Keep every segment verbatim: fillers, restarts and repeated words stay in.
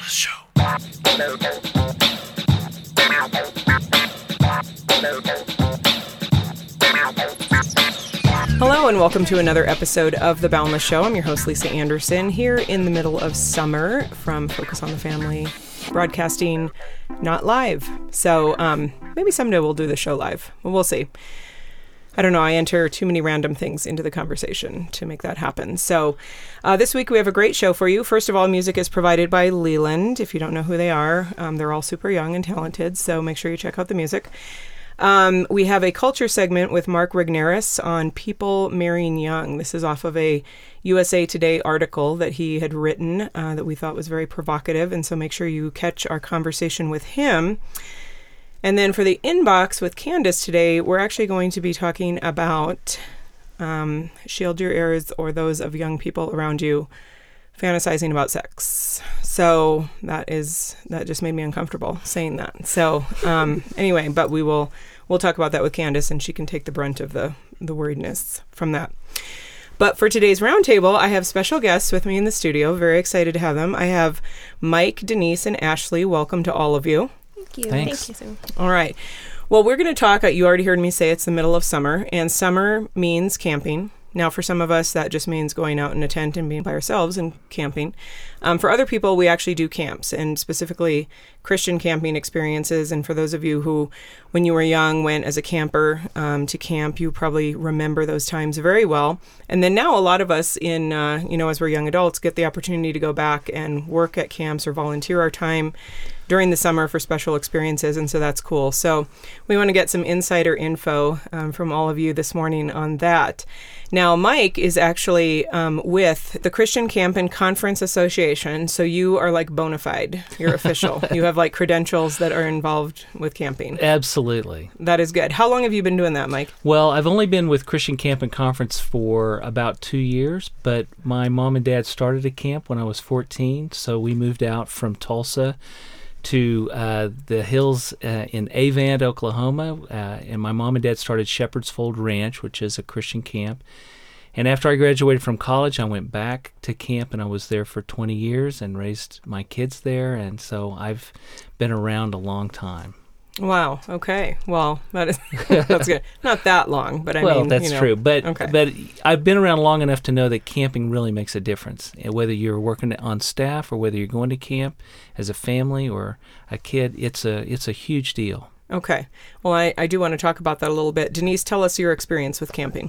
Boundless Show. Hello and welcome to another episode of The Boundless Show. I'm your host, Lisa Anderson, here in the middle of summer from Focus on the Family, broadcasting not live. So um, maybe someday we'll do the show live. Well, we'll see. I don't know. I enter too many random things into the conversation to make that happen. So uh, this week we have a great show for you. First of all, music is provided by Leland. If you don't know who they are, um, they're all super young and talented. So make sure you check out the music. Um, we have a culture segment with Mark Rigneris on people marrying young. This is off of a U S A Today article that he had written uh, that we thought was very provocative. And so make sure you catch our conversation with him. And then for the inbox with Candace today, we're actually going to be talking about um, shield your ears or those of young people around you fantasizing about sex. So that is, that just made me uncomfortable saying that. So um, anyway, but we will, we'll talk about that with Candace and she can take the brunt of the, the worriedness from that. But for today's roundtable, I have special guests with me in the studio. Very excited to have them. I have Mike, Denise, and Ashley. Welcome to all of you. Thank you. Thanks. Thank you, Sue. All right. Well, we're going to talk, you already heard me say it's the middle of summer, and summer means camping. Now, for some of us, that just means going out in a tent and being by ourselves and camping. Um, for other people, we actually do camps, and specifically Christian camping experiences. And for those of you who, when you were young, went as a camper um, to camp, you probably remember those times very well. And then now a lot of us in, uh, you know, as we're young adults, get the opportunity to go back and work at camps or volunteer our time during the summer for special experiences, and so that's cool. So we want to get some insider info um, from all of you this morning on that. Now, Mike is actually um, with the Christian Camp and Conference Association, so you are like bona fide. You're official. You have like credentials that are involved with camping. Absolutely. That is good. How long have you been doing that, Mike? Well, I've only been with Christian Camp and Conference for about two years, but my mom and dad started a camp when I was fourteen, so we moved out from Tulsa to uh, the hills uh, in Avant, Oklahoma, uh, and my mom and dad started Shepherd's Fold Ranch, which is a Christian camp. And after I graduated from college, I went back to camp, and I was there for twenty years and raised my kids there, and so I've been around a long time. Wow. Okay. Well, that is that's good. Not that long, but I well, mean, that's you know, true. But okay. but I've been around long enough to know that camping really makes a difference. Whether you're working on staff or whether you're going to camp as a family or a kid, it's a it's a huge deal. Okay. Well, I, I do want to talk about that a little bit. Denise, tell us your experience with camping.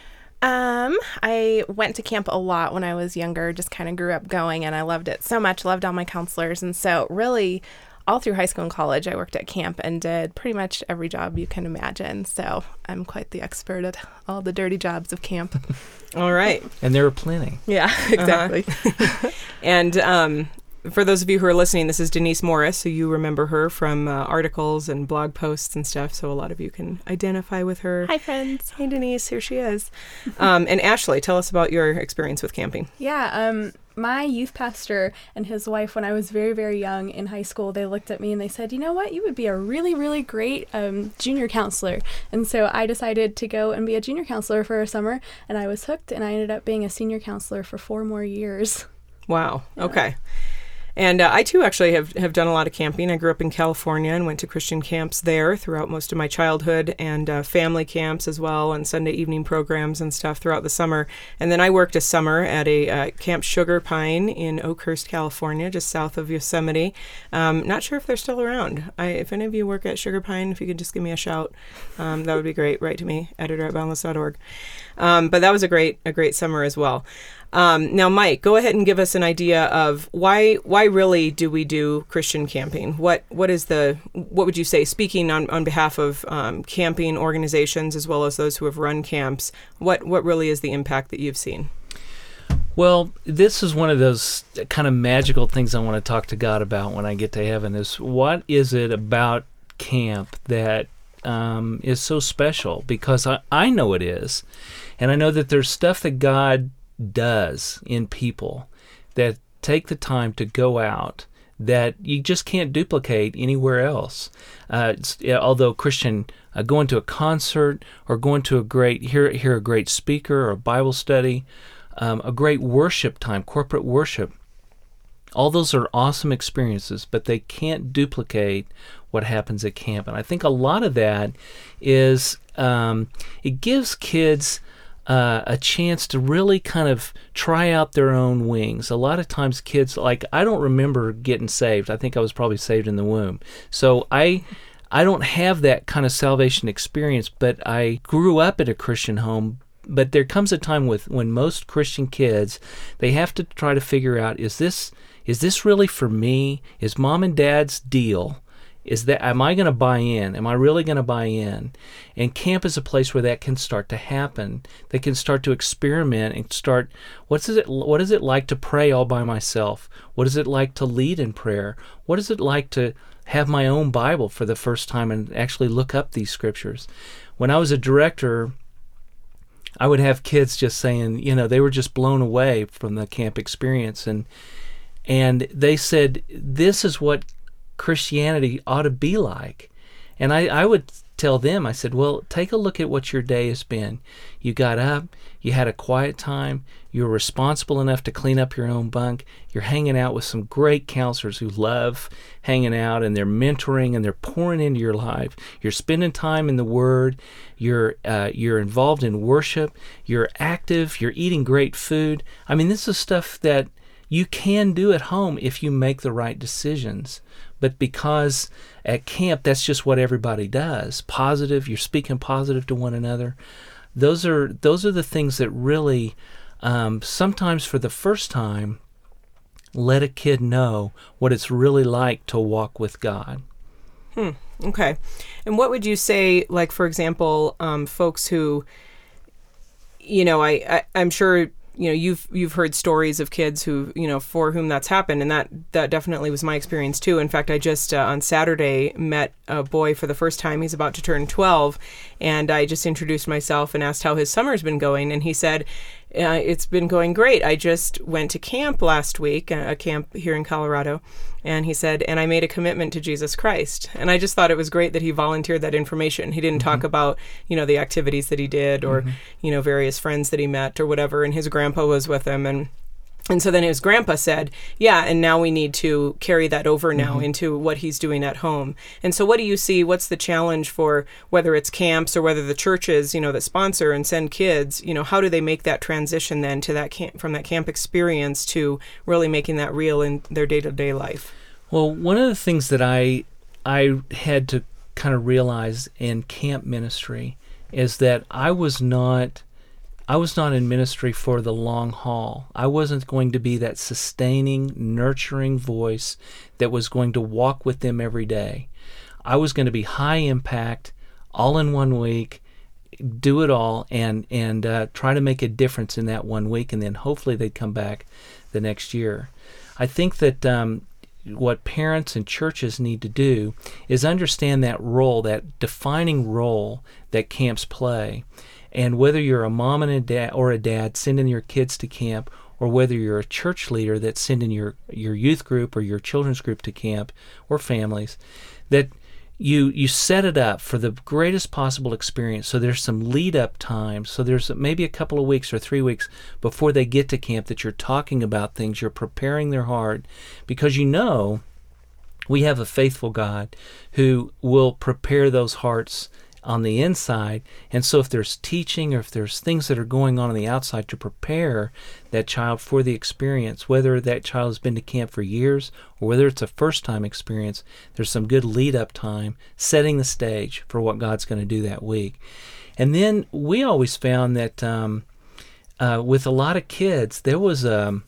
Um, I went to camp a lot when I was younger, just kind of grew up going, and I loved it so much, loved all my counselors. And so really, all through high school and college, I worked at camp and did pretty much every job you can imagine. So I'm quite the expert at all the dirty jobs of camp. All right. And there are plenty. Yeah, exactly. Uh-huh. And um, for those of you who are listening, this is Denise Morris, so you remember her from uh, articles and blog posts and stuff, so a lot of you can identify with her. Hi, friends. Hey, Denise, here she is. Um, and Ashley, tell us about your experience with camping. Yeah, um, my youth pastor and his wife, when I was very, very young in high school, they looked at me and they said, you know what, you would be a really, really great um, junior counselor. And so I decided to go and be a junior counselor for a summer, and I was hooked, and I ended up being a senior counselor for four more years. Wow. Yeah. Okay. And uh, I, too, actually have, have done a lot of camping. I grew up in California and went to Christian camps there throughout most of my childhood, and uh, family camps as well, and Sunday evening programs and stuff throughout the summer. And then I worked a summer at a uh, Camp Sugar Pine in Oakhurst, California, just south of Yosemite. Um, not sure if they're still around. I, if any of you work at Sugar Pine, if you could just give me a shout, um, that would be great. Write to me, editor at boundless dot org. Um, but that was a great a great summer as well. Um, now, Mike, go ahead and give us an idea of why why really do we do Christian camping? What what is the what would you say, speaking on, on behalf of um, camping organizations as well as those who have run camps? What what really is the impact that you've seen? Well, this is one of those kind of magical things I want to talk to God about when I get to heaven. Is what is it about camp that um, is so special? Because I, I know it is, and I know that there's stuff that God does in people that take the time to go out that you just can't duplicate anywhere else. Uh, yeah, although Christian, uh, going to a concert or going to a great, hear, hear a great speaker or a Bible study, um, a great worship time, corporate worship, All those are awesome experiences, but they can't duplicate what happens at camp. And I think a lot of that is um, it gives kids uh, a chance to really kind of try out their own wings. A lot of times kids, like, I don't remember getting saved. I think I was probably saved in the womb. So I... I don't have that kind of salvation experience, but I grew up in a Christian home. But there comes a time with when most Christian kids, they have to try to figure out, is this is this really for me? Is mom and dad's deal? Is that, am I going to buy in? Am I really going to buy in? And camp is a place where that can start to happen. They can start to experiment and start, what's it, what is it like to pray all by myself? What is it like to lead in prayer? What is it like to have my own Bible for the first time and actually look up these scriptures? When I was a director, I would have kids just saying, you know, they were just blown away from the camp experience. And and they said, this is what Christianity ought to be like. And I, I would tell them, I said, well, take a look at what your day has been. You got up, you had a quiet time, you were responsible enough to clean up your own bunk, you're hanging out with some great counselors who love hanging out, and they're mentoring and they're pouring into your life. You're spending time in the Word, you're uh, you're involved in worship, you're active, you're eating great food. I mean, this is stuff that you can do at home if you make the right decisions. But because at camp, that's just what everybody does. Positive, you're speaking positive to one another. Those are those are the things that really, um, sometimes for the first time, let a kid know what it's really like to walk with God. Hmm. Okay. And what would you say, like, for example, um, folks who, you know, I, I I'm sure, you know, you've you've heard stories of kids who, you know, for whom that's happened, and that that definitely was my experience too. In fact, I just uh, on Saturday met a boy for the first time. He's about to turn twelve, and I just introduced myself and asked how his summer's been going, and he said, Uh, it's been going great. I just went to camp last week, a camp here in Colorado, and he said, and I made a commitment to Jesus Christ. And I just thought it was great that he volunteered that information. He didn't mm-hmm. talk about, you know, the activities that he did or, mm-hmm. you know, various friends that he met or whatever, and his grandpa was with him. And And so then his grandpa said, yeah, and now we need to carry that over now mm-hmm. into what he's doing at home. And so what do you see, what's the challenge for whether it's camps or whether the churches, you know, that sponsor and send kids, you know, how do they make that transition then to that camp, from that camp experience to really making that real in their day-to-day life? Well, one of the things that I I had to kind of realize in camp ministry is that I was not... I was not in ministry for the long haul. I wasn't going to be that sustaining, nurturing voice that was going to walk with them every day. I was going to be high impact, all in one week, do it all, and and uh, try to make a difference in that one week, and then hopefully they'd come back the next year. I think that um, what parents and churches need to do is understand that role, that defining role that camps play. And whether you're a mom and a dad or a dad sending your kids to camp, or whether you're a church leader that's sending your, your youth group or your children's group to camp, or families, that you you set it up for the greatest possible experience. So there's some lead-up time. So there's maybe a couple of weeks or three weeks before they get to camp that you're talking about things, you're preparing their heart, because you know we have a faithful God who will prepare those hearts on the inside. And so if there's teaching or if there's things that are going on on the outside to prepare that child for the experience, whether that child has been to camp for years or whether it's a first-time experience, there's some good lead-up time setting the stage for what God's going to do that week. And then we always found that um, uh, with a lot of kids, there was a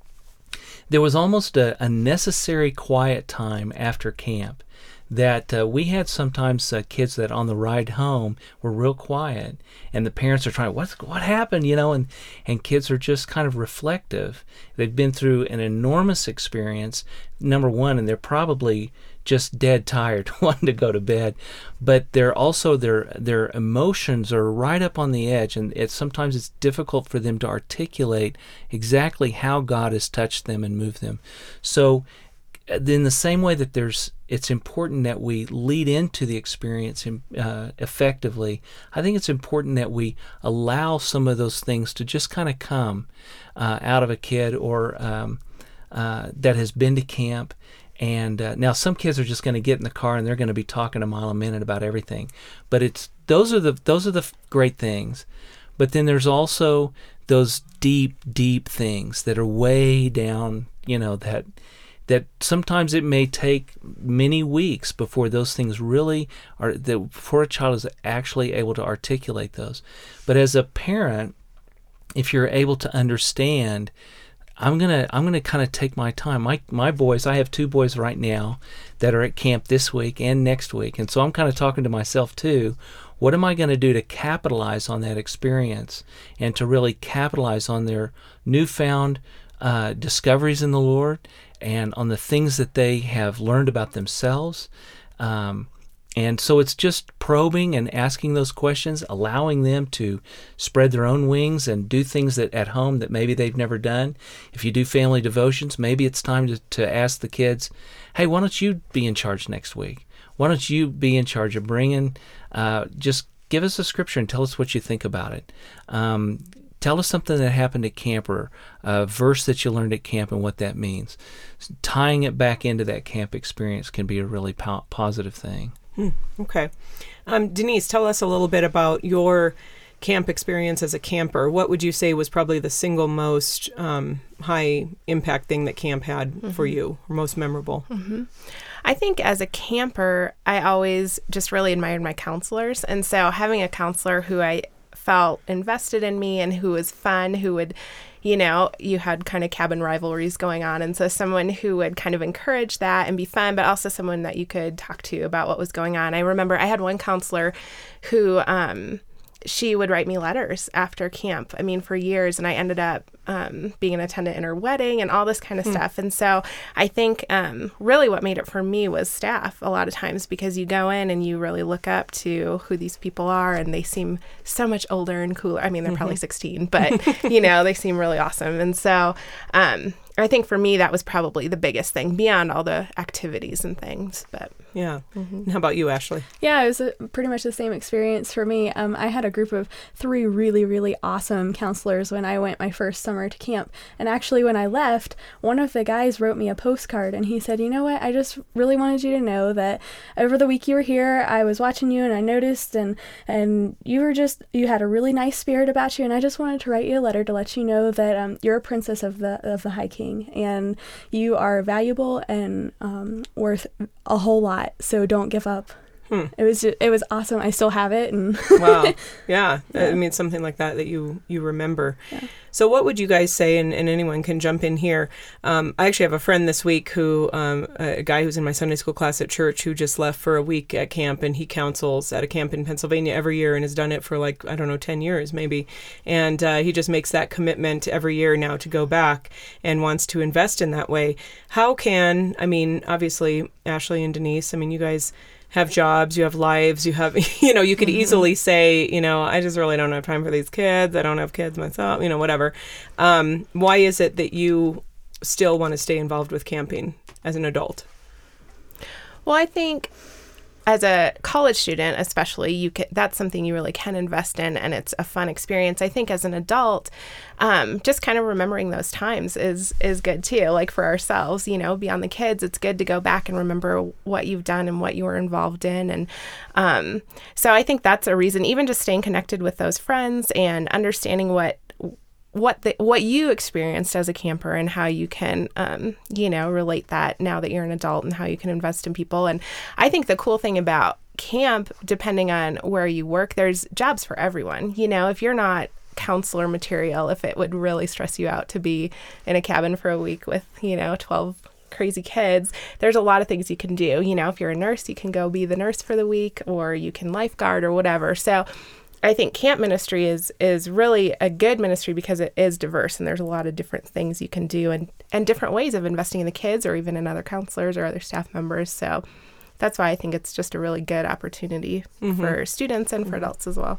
there was almost a, a necessary quiet time after camp. That uh, we had sometimes uh, kids that on the ride home were real quiet, and the parents are trying, what what happened, you know, and, and kids are just kind of reflective. They've been through an enormous experience, number one, and they're probably just dead tired, wanting to go to bed, but they're also, their their emotions are right up on the edge, and it's sometimes it's difficult for them to articulate exactly how God has touched them and moved them. So in the same way that there's, it's important that we lead into the experience uh, effectively, I think it's important that we allow some of those things to just kind of come uh, out of a kid, or um, uh, that has been to camp. And uh, now some kids are just going to get in the car and they're going to be talking a mile a minute about everything. But it's those are the those are the f- great things. But then there's also those deep, deep things that are way down, you know, that that sometimes it may take many weeks before those things really are, that before a child is actually able to articulate those. But as a parent, if you're able to understand, I'm gonna I'm gonna kind of take my time. My my boys, I have two boys right now that are at camp this week and next week, and so I'm kind of talking to myself too. What am I going to do to capitalize on that experience and to really capitalize on their newfound uh, discoveries in the Lord and on the things that they have learned about themselves? Um, And so it's just probing and asking those questions, allowing them to spread their own wings and do things that at home that maybe they've never done. If you do family devotions, maybe it's time to, to ask the kids, hey, why don't you be in charge next week? Why don't you be in charge of bringing, uh, just give us a scripture and tell us what you think about it. Um, tell us something that happened at camp or a verse that you learned at camp and what that means. Tying it back into that camp experience can be a really po- positive thing. Hmm, okay. Um, Denise, tell us a little bit about your camp experience as a camper. What would you say was probably the single most um, high impact thing that camp had mm-hmm. for you, or most memorable? Mm-hmm. I think as a camper, I always just really admired my counselors. And so having a counselor who I felt invested in me and who was fun, who would, you know, you had kind of cabin rivalries going on. And so someone who would kind of encourage that and be fun, but also someone that you could talk to about what was going on. I remember I had one counselor who, um, she would write me letters after camp, I mean, for years. And I ended up um, being an attendant in her wedding and all this kind of mm. stuff. And so I think um, really what made it for me was staff a lot of times, because you go in and you really look up to who these people are and they seem so much older and cooler. I mean, they're mm-hmm. probably sixteen, but, you know, they seem really awesome. And so um, I think for me, that was probably the biggest thing beyond all the activities and things. But yeah. Mm-hmm. How about you, Ashley? Yeah, it was a, pretty much the same experience for me. Um, I had a group of three really, really awesome counselors when I went my first summer to camp. And actually, when I left, one of the guys wrote me a postcard and he said, you know what, I just really wanted you to know that over the week you were here, I was watching you and I noticed and, and you were just, you had a really nice spirit about you. And I just wanted to write you a letter to let you know that um, you're a princess of the, of the High King and you are valuable and um, worth a whole lot. So don't give up. Hmm. It was just, it was awesome. I still have it. And wow. Yeah. yeah. I mean, something like that that you, you remember. Yeah. So what would you guys say, and, and anyone can jump in here. Um, I actually have a friend this week who, um, a guy who's in my Sunday school class at church who just left for a week at camp, and he counsels at a camp in Pennsylvania every year and has done it for like, I don't know, ten years maybe. And uh, he just makes that commitment every year now to go back and wants to invest in that way. How can, I mean, obviously, Ashley and Denise, I mean, you guys have jobs, you have lives, you have, you know, you could mm-hmm. easily say, you know, I just really don't have time for these kids. I don't have kids myself, you know, whatever. Um, why is it that you still want to stay involved with camping as an adult? Well, I think as a college student, especially, you can, that's something you really can invest in, and it's a fun experience. I think as an adult, um, just kind of remembering those times is is good too. Like for ourselves, you know, beyond the kids, it's good to go back and remember what you've done and what you were involved in. And um, so I think that's a reason, even just staying connected with those friends and understanding what what the, what you experienced as a camper and how you can, um, you know, relate that now that you're an adult and how you can invest in people. And I think the cool thing about camp, depending on where you work, there's jobs for everyone. You know, if you're not counselor material, if it would really stress you out to be in a cabin for a week with, you know, twelve crazy kids, there's a lot of things you can do. You know, if you're a nurse, you can go be the nurse for the week, or you can lifeguard or whatever. So I think camp ministry is is really a good ministry because it is diverse, and there's a lot of different things you can do and, and different ways of investing in the kids or even in other counselors or other staff members. So that's why I think it's just a really good opportunity mm-hmm. for students and for mm-hmm. adults as well.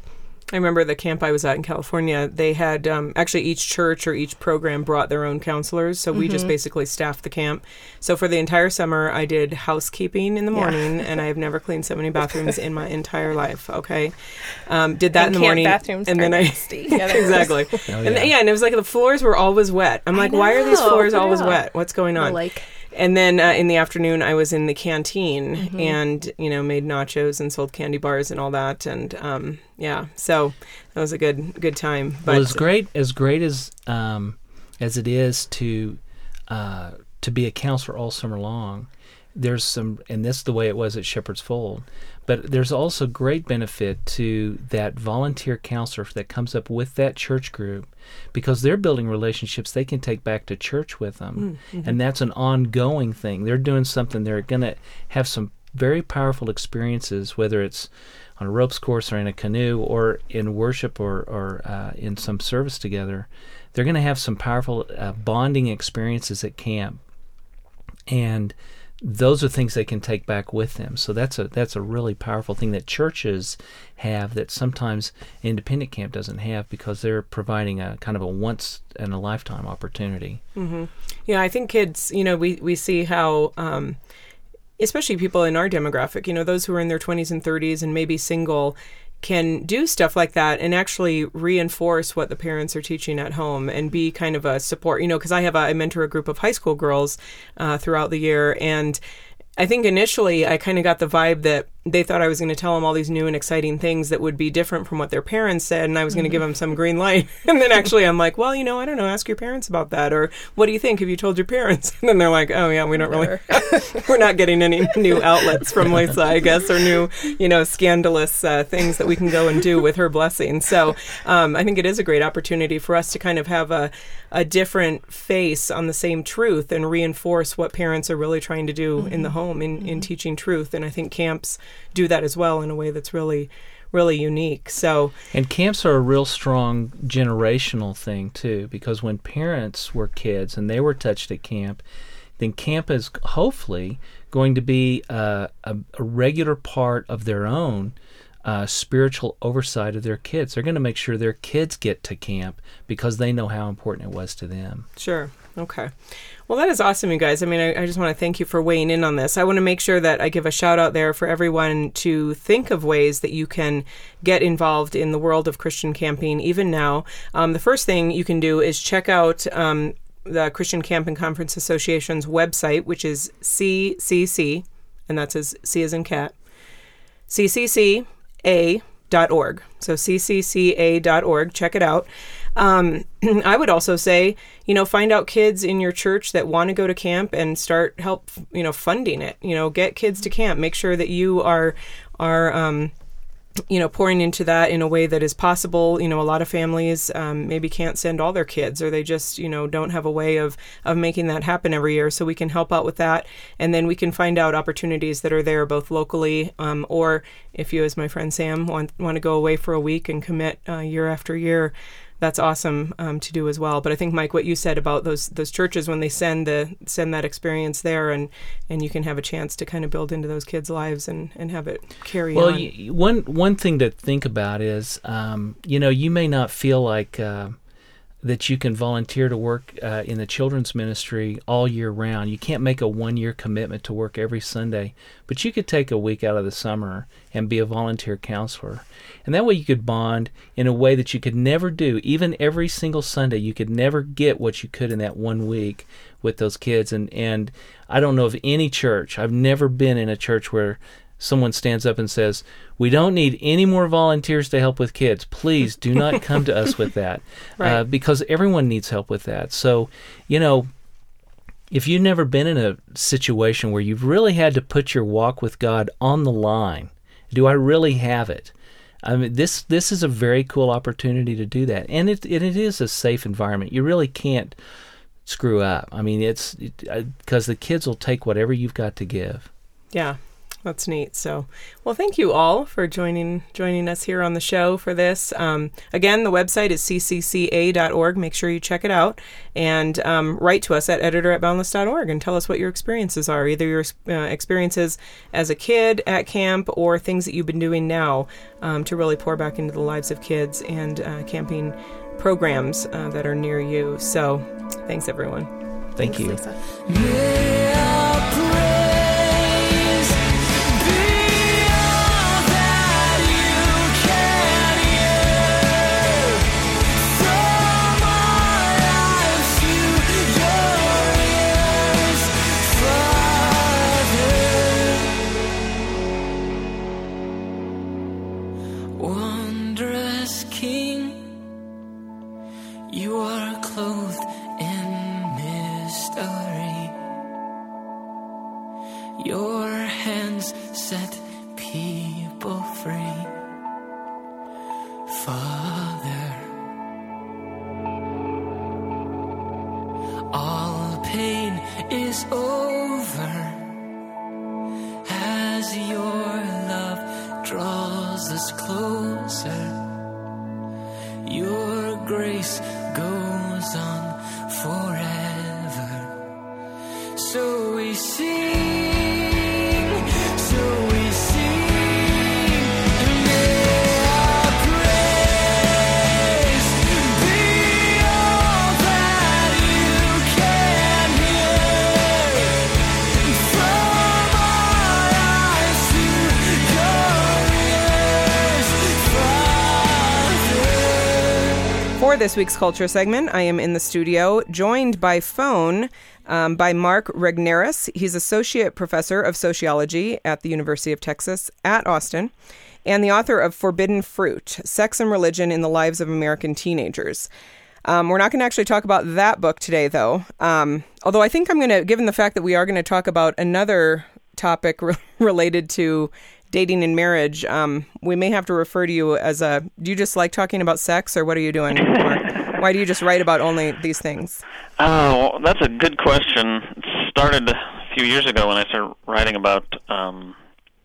I remember the camp I was at in California, they had um, actually each church or each program brought their own counselors. So we mm-hmm. just basically staffed the camp. So for the entire summer, I did housekeeping in the morning, yeah. and I have never cleaned so many bathrooms in my entire life. Okay. Um, did that and in the morning. Bathrooms and then I, yeah, exactly. Oh, yeah. And yeah, and it was like the floors were always wet. I'm like, why are these floors always yeah. wet? What's going on? Like, And then uh, in the afternoon, I was in the canteen mm-hmm. and, you know, made nachos and sold candy bars and all that. And, um, yeah, so that was a good good time. But well, as great as great as um, as it is to uh, to be a counselor all summer long, there's some, and this is the way it was at Shepherd's Fold, but there's also great benefit to that volunteer counselor that comes up with that church group, because they're building relationships they can take back to church with them. Mm-hmm. And that's an ongoing thing. They're doing something. They're going to have some very powerful experiences, whether it's on a ropes course or in a canoe or in worship or, or uh, in some service together. They're going to have some powerful uh, bonding experiences at camp. And those are things they can take back with them. So that's a that's a really powerful thing that churches have that sometimes independent camp doesn't have, because they're providing a kind of a once in a lifetime opportunity. Mm-hmm. Yeah, I think kids, you know, we, we see how, um, especially people in our demographic, you know, those who are in their twenties and thirties and maybe single, can do stuff like that and actually reinforce what the parents are teaching at home and be kind of a support, you know, because I have a, I mentor a group of high school girls uh, throughout the year. And I think initially I kind of got the vibe that they thought I was going to tell them all these new and exciting things that would be different from what their parents said, and I was going to give them some green light. And then actually I'm like, well, you know, I don't know, ask your parents about that, or what do you think? Have you told your parents? And then they're like, oh yeah, we don't really, we're not getting any new outlets from Lisa, I guess, or new, you know, scandalous uh, things that we can go and do with her blessing. So um, I think it is a great opportunity for us to kind of have a, a different face on the same truth and reinforce what parents are really trying to do mm-hmm. in the home in, mm-hmm. in teaching truth. And I think camps do that as well in a way that's really, really unique. So, and camps are a real strong generational thing too, because when parents were kids and they were touched at camp, then camp is hopefully going to be uh, a, a regular part of their own uh, spiritual oversight of their kids. They're going to make sure their kids get to camp because they know how important it was to them. Sure. Okay. Well, that is awesome, you guys. I mean, I, I just want to thank you for weighing in on this. I want to make sure that I give a shout out there for everyone to think of ways that you can get involved in the world of Christian camping, even now. Um, the first thing you can do is check out um, the Christian Camp and Conference Association's website, which is C C C, and that's as C as in cat, C C C A dot org. So C C C A dot org. Check it out. Um, I would also say, you know, find out kids in your church that want to go to camp and start help, you know, funding it. You know, get kids to camp. Make sure that you are, are, um, you know, pouring into that in a way that is possible. You know, a lot of families um, maybe can't send all their kids, or they just, you know, don't have a way of, of making that happen every year. So we can help out with that. And then we can find out opportunities that are there both locally um, or if you, as my friend Sam, want, want to go away for a week and commit uh, year after year, that's awesome um, to do as well. But I think, Mike, what you said about those those churches, when they send the send that experience there, and, and you can have a chance to kind of build into those kids' lives and, and have it carry well, on. Well, y- one one thing to think about is, um, you know, you may not feel like uh, that you can volunteer to work uh, in the children's ministry all year round. You can't make a one-year commitment to work every Sunday, but you could take a week out of the summer and be a volunteer counselor. And that way you could bond in a way that you could never do. Even every single Sunday, you could never get what you could in that one week with those kids. And, and I don't know of any church, I've never been in a church where someone stands up and says, we don't need any more volunteers to help with kids. Please do not come to us with that. Right. Uh, because everyone needs help with that. So, you know, if you've never been in a situation where you've really had to put your walk with God on the line, do I really have it? I mean, this this is a very cool opportunity to do that. And it, it, it is a safe environment. You really can't screw up. I mean, it's because it, uh, the kids will take whatever you've got to give. Yeah. That's neat. So, well, thank you all for joining joining us here on the show for this. Um, again, the website is c c c a dot org. Make sure you check it out. And um, write to us at editor at boundless dot org and tell us what your experiences are, either your uh, experiences as a kid at camp or things that you've been doing now um, to really pour back into the lives of kids and uh, camping programs uh, that are near you. So, thanks, everyone. Thank Thanks, you. Lisa. Wondrous King, you are clothed in mystery. Your hands set people free. Father, all pain is over as your love draws us closer. Your grace goes on forever. So we sing, so we sing, and may our praise be all that you can hear. From our eyes to your ears, Father. For this week's Culture segment, I am in the studio, joined by phone um, by Mark Regnerus. He's Associate Professor of Sociology at the University of Texas at Austin, and the author of Forbidden Fruit, Sex and Religion in the Lives of American Teenagers. Um, we're not going to actually talk about that book today, though, um, although I think I'm going to, given the fact that we are going to talk about another topic re- related to dating and marriage, um, we may have to refer to you as a, do you just like talking about sex, or what are you doing, Mark? Why do you just write about only these things? Oh, that's a good question. It started a few years ago when I started writing about um,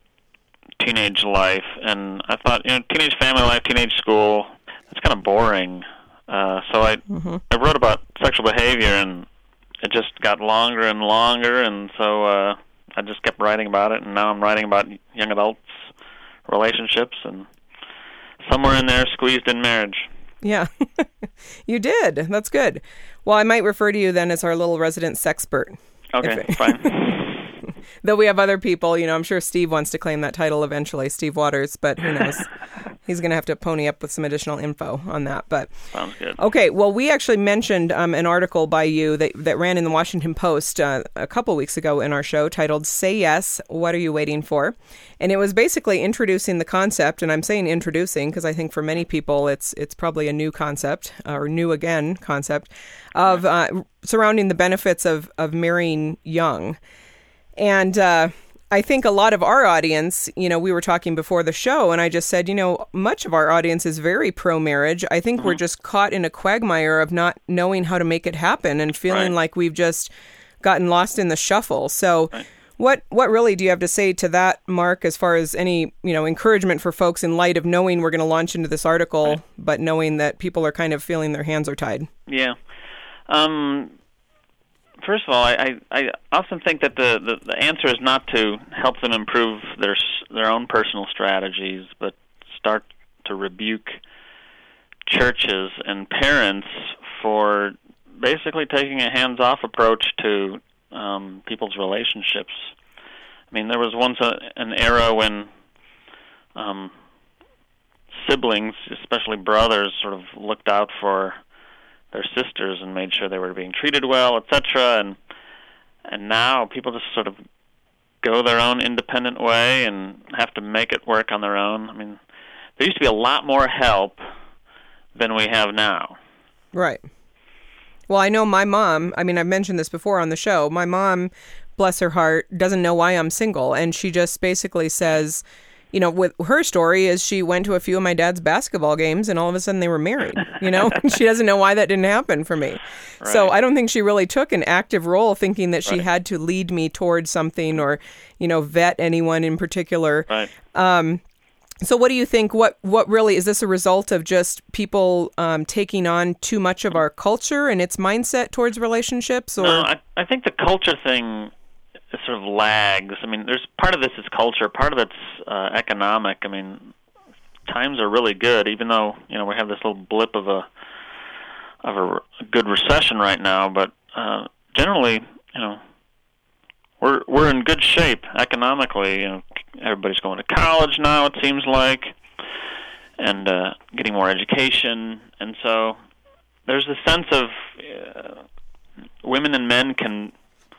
teenage life, and I thought, you know, teenage family life, teenage school, it's kind of boring. Uh, so I mm-hmm. I wrote about sexual behavior, and it just got longer and longer, and so uh, I just kept writing about it, and now I'm writing about young adults' relationships, and somewhere in there squeezed in marriage. Yeah, you did. That's good. Well, I might refer to you then as our little resident sexpert. Okay, if, fine. Though we have other people, you know, I'm sure Steve wants to claim that title eventually, Steve Waters, but who knows? He's going to have to pony up with some additional info on that. But sounds good. Okay, well, we actually mentioned um, an article by you that, that ran in the Washington Post uh, a couple weeks ago in our show titled Say Yes, What Are You Waiting For? And it was basically introducing the concept, and I'm saying introducing because I think for many people it's it's probably a new concept, uh, or new again concept, of uh, surrounding the benefits of, of marrying young. And uh, I think a lot of our audience, you know, we were talking before the show, and I just said, you know, much of our audience is very pro-marriage. I think mm-hmm. we're just caught in a quagmire of not knowing how to make it happen and feeling right. like we've just gotten lost in the shuffle. So right. what what really do you have to say to that, Mark, as far as any, you know, encouragement for folks in light of knowing we're going to launch into this article, right. but knowing that people are kind of feeling their hands are tied? Yeah. Um First of all, I, I often think that the, the, the answer is not to help them improve their their own personal strategies, but start to rebuke churches and parents for basically taking a hands-off approach to um, people's relationships. I mean, there was once a, an era when um, siblings, especially brothers, sort of looked out for their sisters and made sure they were being treated well, et cetera. And and now people just sort of go their own independent way and have to make it work on their own. I mean, there used to be a lot more help than we have now. Right. Well, I know my mom, I mean, I've mentioned this before on the show. My mom, bless her heart, doesn't know why I'm single. And she just basically says, you know, with her story is she went to a few of my dad's basketball games and all of a sudden they were married, you know? She doesn't know why that didn't happen for me. Right. So I don't think she really took an active role thinking that she Right. had to lead me towards something or, you know, vet anyone in particular. Right. Um, so what do you think, what, what really, is this a result of just people um, taking on too much of our culture and its mindset towards relationships? Or No, I, I think the culture thing sort of lags. I mean, there's part of this is culture, part of it's uh, economic. I mean, times are really good, even though, you know, we have this little blip of a of a good recession right now, but uh, generally, you know, we're we're in good shape economically. You know, everybody's going to college now, it seems like, and uh, getting more education, and so there's a sense of uh, women and men can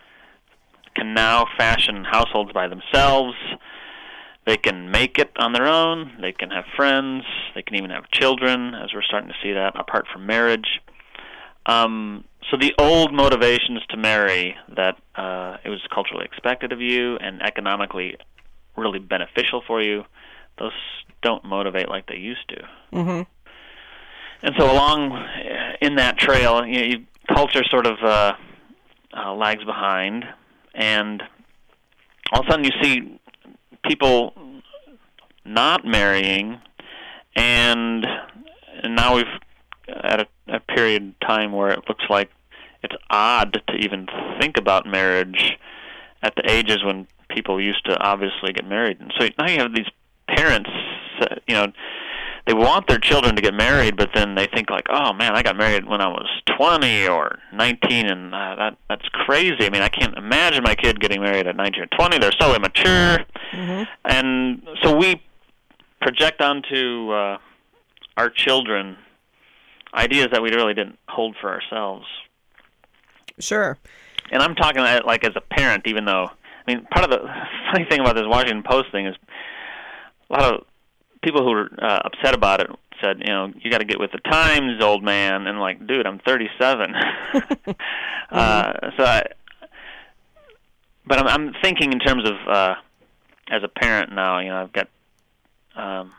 can now fashion households by themselves. They can make it on their own. They can have friends. They can even have children, as we're starting to see that, apart from marriage. Um, so the old motivations to marry, that uh, it was culturally expected of you and economically really beneficial for you, those don't motivate like they used to. Mm-hmm. And so along uh, in that trail, you know, you, culture sort of uh, uh, lags behind, and all of a sudden you see people not marrying, and and now we've at a, a period of time where it looks like it's odd to even think about marriage at the ages when people used to obviously get married. And so now you have these parents, uh, you know, they want their children to get married, but then they think like, oh man, I got married when I was twenty or nineteen, and uh, that that's crazy. I mean, I can't imagine my kid getting married at nineteen or twenty. They're so immature. Mm-hmm. And so we project onto uh, our children ideas that we really didn't hold for ourselves. Sure. And I'm talking like as a parent, even though, I mean, part of the funny thing about this Washington Post thing is a lot of people who were uh, upset about it said, you know, you got to get with the times, old man. And like, dude, I'm thirty-seven. mm-hmm. uh, so, I, but I'm, I'm thinking in terms of uh, as a parent now. You know, I've got um,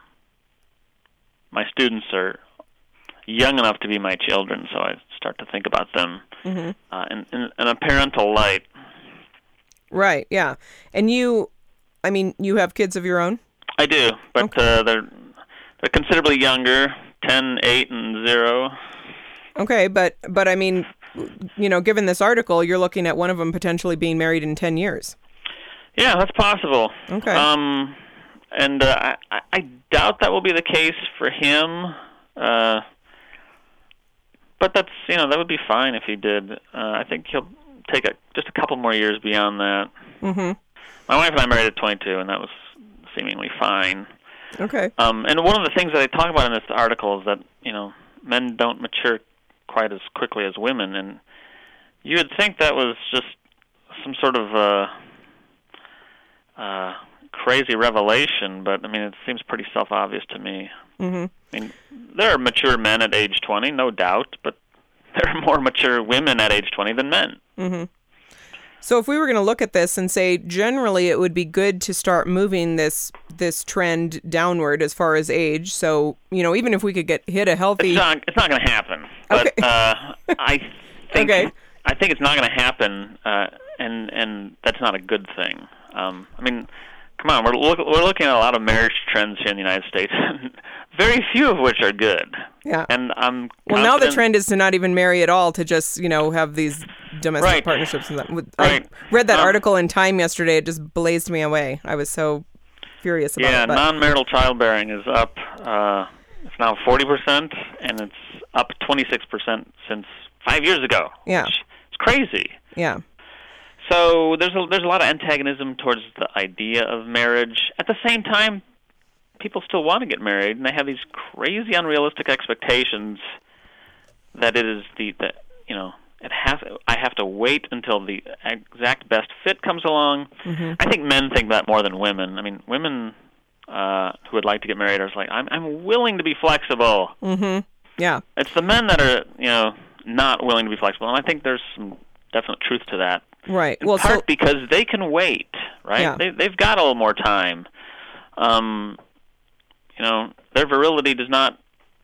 my students are young enough to be my children, so I start to think about them Mm-hmm. uh, in, in, in a parental light. Right, yeah. And you, I mean, you have kids of your own? I do, but Okay. uh, they're they're considerably younger, ten, eight, and zero. Okay, but but I mean, you know, given this article, you're looking at one of them potentially being married in ten years. Yeah, that's possible. Okay. Um, and uh, I, I doubt that will be the case for him. Uh, but that's, you know, that would be fine if he did. Uh, I think he'll take a, just a couple more years beyond that. Mm-hmm. My wife and I married at twenty-two, and that was seemingly fine. Okay. Um, and one of the things that I talk about in this article is that, you know, men don't mature quite as quickly as women, and you would think that was just some sort of uh, uh, crazy revelation, but, I mean, it seems pretty self-obvious to me. Mm-hmm. I mean, there are mature men at age twenty, no doubt, but there are more mature women at age twenty than men. Mm-hmm. So if we were going to look at this and say generally it would be good to start moving this this trend downward as far as age. So, you know, even if we could get hit a healthy... It's not, it's not going to happen. But Okay. uh, I think Okay. I think it's not going to happen, uh, and and that's not a good thing. Um, I mean, come on, we're look, we're looking at a lot of marriage trends here in the United States, very few of which are good. Yeah. And I'm Well, now the confident- trend is to not even marry at all, to just, you know, have these domestic Right. partnerships. And that. With- Right. I read that Um, article in Time yesterday. It just blazed me away. I was so furious about Yeah, it. But, non-marital childbearing is up. Uh, it's now forty percent, and it's up twenty-six percent since five years ago. Yeah. Which is crazy. yeah. So there's a there's a lot of antagonism towards the idea of marriage. At the same time, people still want to get married, and they have these crazy, unrealistic expectations that it is the, the you know it has. I have to wait until the exact best fit comes along. Mm-hmm. I think men think that more than women. I mean, women uh, who would like to get married are like, I'm I'm willing to be flexible. Mm-hmm. Yeah. It's the men that are you know not willing to be flexible, and I think there's some definite truth to that. Right. In Well, part so because they can wait, right? Yeah. They, they've got a little more time. um, you know, their virility does not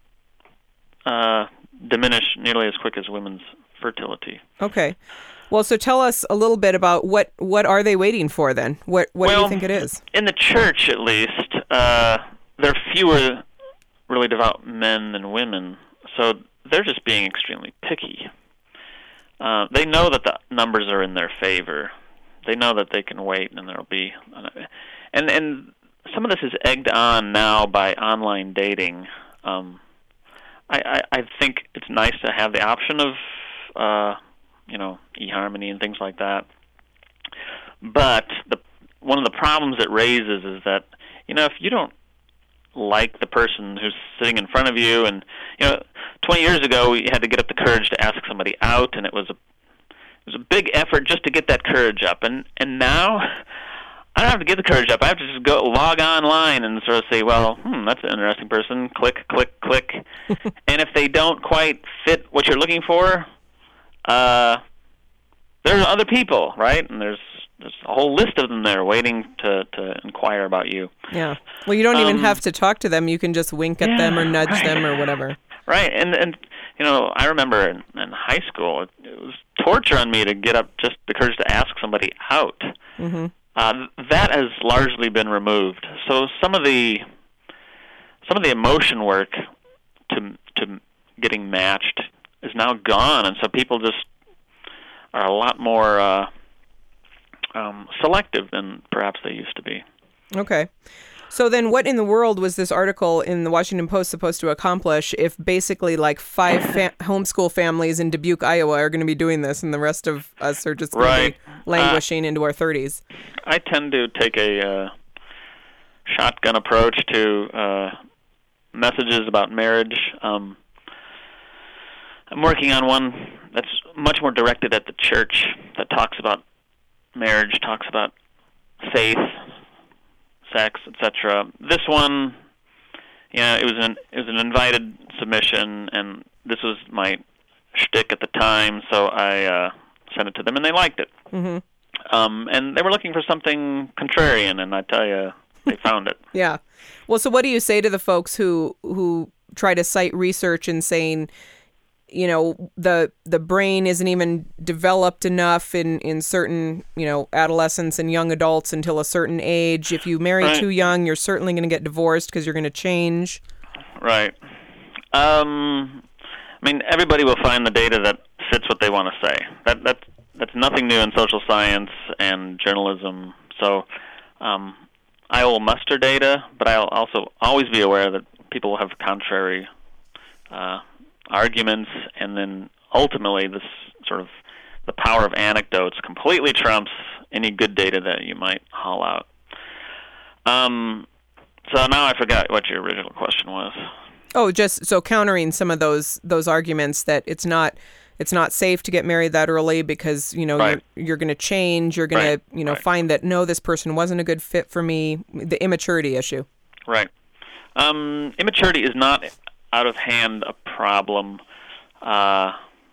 uh, diminish nearly as quick as women's fertility. Okay. Well, so tell us a little bit about what, what are they waiting for then? What what well, do you think it is? In the church, at least, uh, there are fewer really devout men than women, so they're just being extremely picky. Uh, they know that the numbers are in their favor. They know that they can wait, and there'll be, and and some of this is egged on now by online dating. Um, I, I I think it's nice to have the option of, uh, you know, eHarmony and things like that. But the one of the problems it raises is that, you know, if you don't like the person who's sitting in front of you, and, you know, twenty years ago you had to get up the courage to ask somebody out, and it was a it was a big effort just to get that courage up. And and now I don't have to get the courage up. I have to just go log online and sort of say, well, hmm, that's an interesting person. Click, click, click. And if they don't quite fit what you're looking for, uh, there's other people, right? And there's there's a whole list of them there waiting to, to inquire about you. Yeah. Well, you don't even Um, have to talk to them. You can just wink at yeah, them or nudge right. them or whatever. Right, and and you know, I remember in, in high school, it, it was torture on me to get up just the courage to ask somebody out. Mm-hmm. Uh, that has largely been removed. So some of the some of the emotion work to to getting matched is now gone, and so people just are a lot more uh, um, selective than perhaps they used to be. Okay. So then what in the world was this article in the Washington Post supposed to accomplish if basically like five fa- homeschool families in Dubuque, Iowa are going to be doing this and the rest of us are just going Right. to be languishing uh, into our thirties? I tend to take a uh, shotgun approach to uh, messages about marriage. Um, I'm working on one that's much more directed at the church, that talks about marriage, talks about faith, sex, et cetera. This one, yeah, it was an it was an invited submission, and this was my shtick at the time, so I uh, sent it to them, and they liked it. Mm-hmm. Um, and they were looking for something contrarian, and I tell you, they found it. Yeah. Well, so what do you say to the folks who who try to cite research and saying, you know, the the brain isn't even developed enough in, in certain, you know, adolescents and young adults until a certain age. If you marry Right. too young, you're certainly going to get divorced because you're going to change. Right. Um, I mean, everybody will find the data that fits what they want to say. That that that's nothing new in social science and journalism. So um, I will muster data, but I'll also always be aware that people will have contrary uh, arguments, and then ultimately this sort of the power of anecdotes completely trumps any good data that you might haul out. Um, so now I forgot what your original question was. Oh, just so countering some of those those arguments that it's not it's not safe to get married that early because, you know, Right. you're, you're going to change, you're going Right. to, you know, Right. find that no, this person wasn't a good fit for me, the immaturity issue. Right. Um, immaturity is not out of hand a problem. Uh,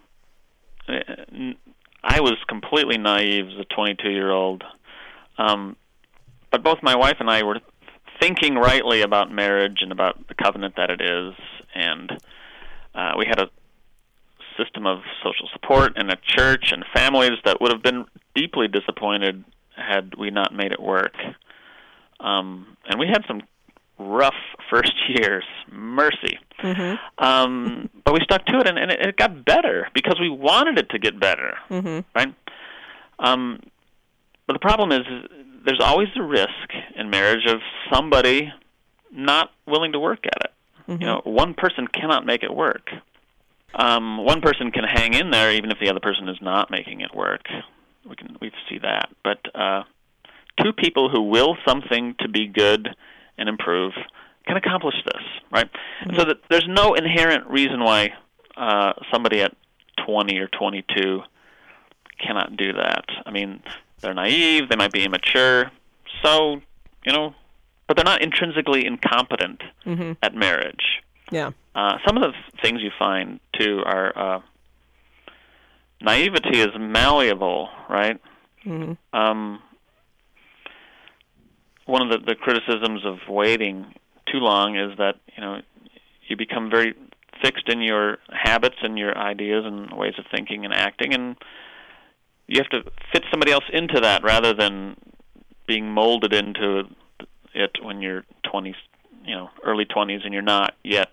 I was completely naive as a twenty-two-year-old, um, but both my wife and I were thinking rightly about marriage and about the covenant that it is, and uh, we had a system of social support and a church and families that would have been deeply disappointed had we not made it work. Um, and we had some rough first years, mercy. Mm-hmm. Um, but we stuck to it, and, and it, it got better because we wanted it to get better, Mm-hmm. right? Um, but the problem is there's always the risk in marriage of somebody not willing to work at it. Mm-hmm. You know, one person cannot make it work. Um, one person can hang in there even if the other person is not making it work. We can we see that. But uh, two people who will something to be good and improve can accomplish this, right? Mm-hmm. And so that there's no inherent reason why uh, somebody at twenty or twenty-two cannot do that. I mean, they're naive, they might be immature, so, you know, but they're not intrinsically incompetent Mm-hmm. at marriage. Yeah. Uh, some of the things you find, too, are uh, naivety is malleable, right? Mm-hmm. Um, one of the, the criticisms of waiting too long is that, you know, you become very fixed in your habits and your ideas and ways of thinking and acting, and you have to fit somebody else into that rather than being molded into it when you're twenties, you know, early twenties, and you're not yet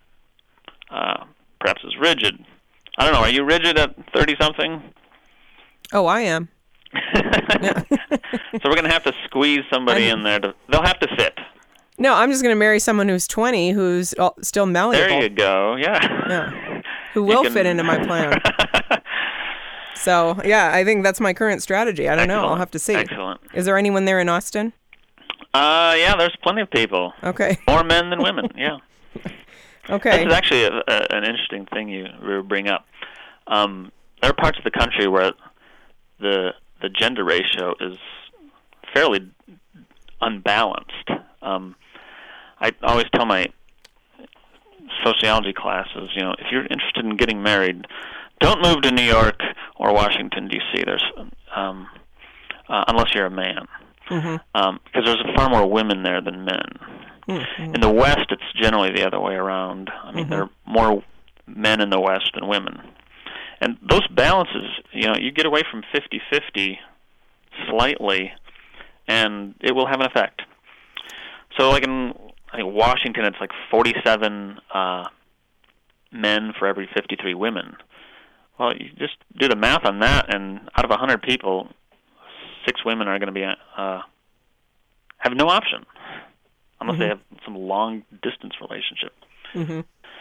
uh, perhaps as rigid. I don't know. Are you rigid at thirty-something? Oh, I am. So we're going to have to squeeze somebody I'm, in there. To, they'll have to fit. No, I'm just going to marry someone who's twenty who's all, still malleable. There you go. Yeah. Yeah. Who will can... fit into my plan. So, yeah, I think that's my current strategy. I don't Excellent. know. I'll have to see. Excellent. Is there anyone there in Austin? Uh, yeah, there's plenty of people. Okay. More men than women, yeah. Okay. This is actually a, a, an interesting thing you bring up. Um, there are parts of the country where the the gender ratio is fairly unbalanced. Um, I always tell my sociology classes, you know, if you're interested in getting married, don't move to New York or Washington, D C There's, um, uh, unless you're a man, mm-hmm. um, because there's far more women there than men. Mm-hmm. In the West, it's generally the other way around. I mean, mm-hmm. there are more men in the West than women. And those balances, you know, you get away from fifty-fifty slightly, and it will have an effect. So, like in I think Washington, it's like forty-seven uh, men for every fifty-three women. Well, you just do the math on that, and out of one hundred people, six women are going to be uh, have no option unless mm-hmm. they have some long-distance relationship. Mm-hmm.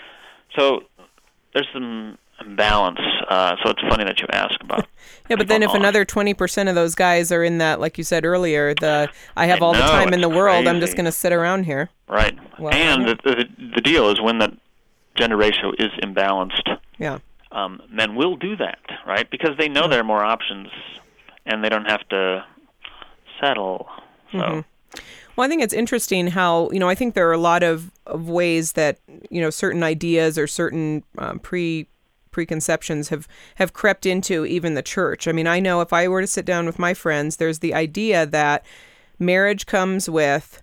So there's some imbalance. Uh, so it's funny that you ask about. Yeah, but then if on. another twenty percent of those guys are in that, like you said earlier, the I have I all know, the time in the world, crazy. I'm just going to sit around here. Right. Well, and yeah. the, the the deal is when the gender ratio is imbalanced, yeah. um, men will do that, right? Because they know yeah. there are more options, and they don't have to settle. So. Mm-hmm. Well, I think it's interesting how, you know, I think there are a lot of, of ways that, you know, certain ideas or certain um, pre preconceptions have, have crept into even the church. I mean, I know if I were to sit down with my friends, there's the idea that marriage comes with,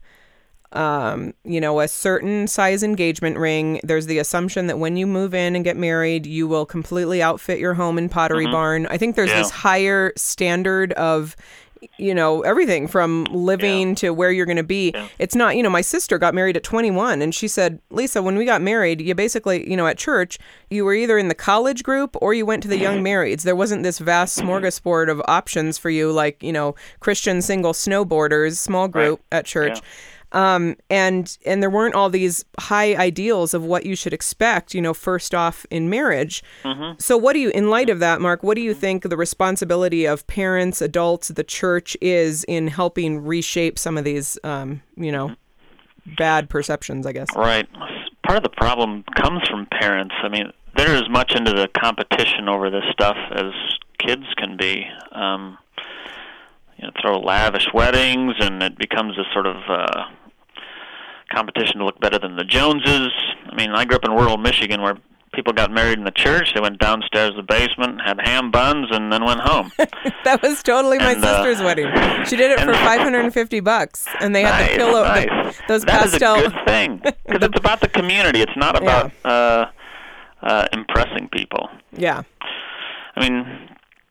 um, you know, a certain size engagement ring. There's the assumption that when you move in and get married, you will completely outfit your home in Pottery mm-hmm. Barn. I think there's yeah. this higher standard of, you know, everything from living yeah. to where you're going to be. Yeah. It's not, you know, my sister got married at twenty-one, and she said, Lisa, when we got married, you basically, you know, at church, you were either in the college group or you went to the young marrieds. There wasn't this vast smorgasbord of options for you, like, you know, Christian single snowboarders, small group right. at church. Yeah. Um, and, and there weren't all these high ideals of what you should expect, you know, first off in marriage. Mm-hmm. So what do you, in light of that, Mark, what do you think the responsibility of parents, adults, the church is in helping reshape some of these, um, you know, bad perceptions, I guess? Right. Part of the problem comes from parents. I mean, they're as much into the competition over this stuff as kids can be. Um, you know, throw lavish weddings, and it becomes a sort of uh, competition to look better than the Joneses. I mean, I grew up in rural Michigan where people got married in the church. They went downstairs to the basement, had ham buns, and then went home. That was totally my and, uh, sister's wedding. She did it for five hundred fifty bucks, and they had nice, the pillow, nice. the, those that pastel. That is a good thing, because it's about the community. It's not about Yeah. uh, uh, impressing people. Yeah. I mean,